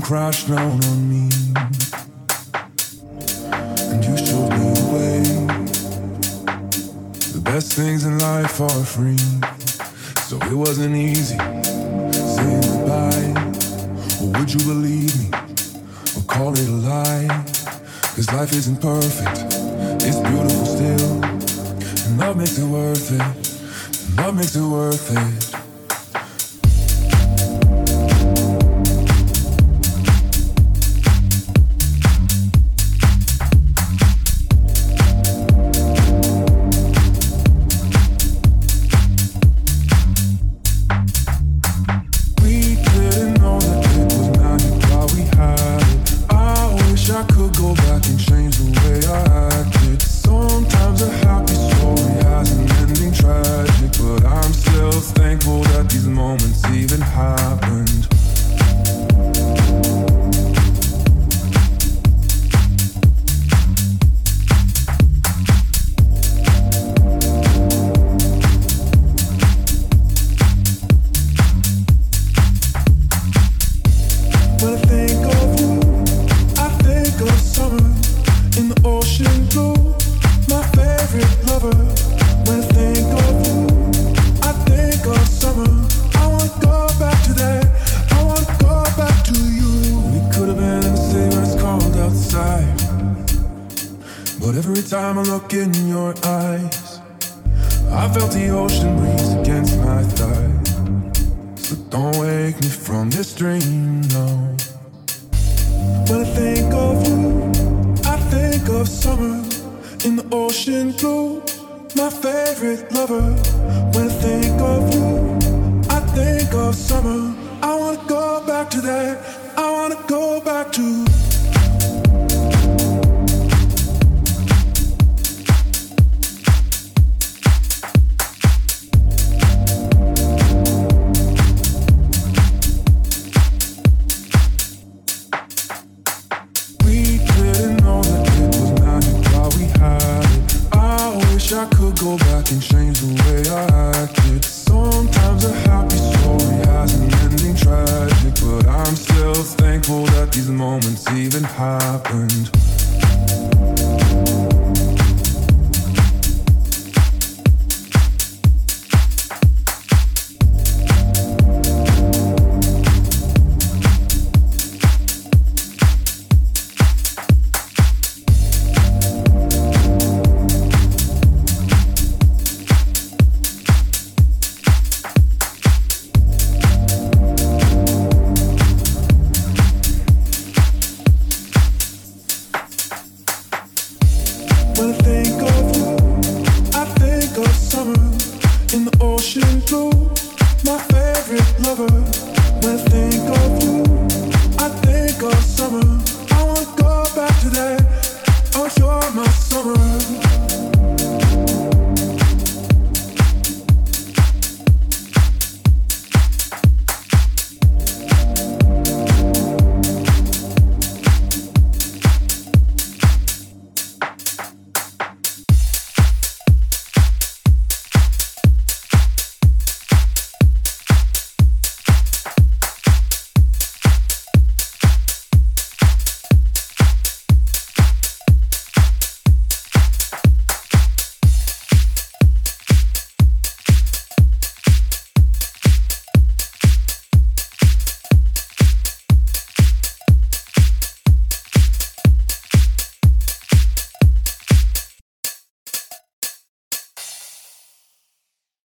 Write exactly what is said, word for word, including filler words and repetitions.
crashed down on me, and you showed me the way. The best things in life are free, so it wasn't easy saying goodbye. Or would you believe me, or call it a lie? Cause life isn't perfect, it's beautiful still, and love makes it worth it, and love makes it worth it. Even happened.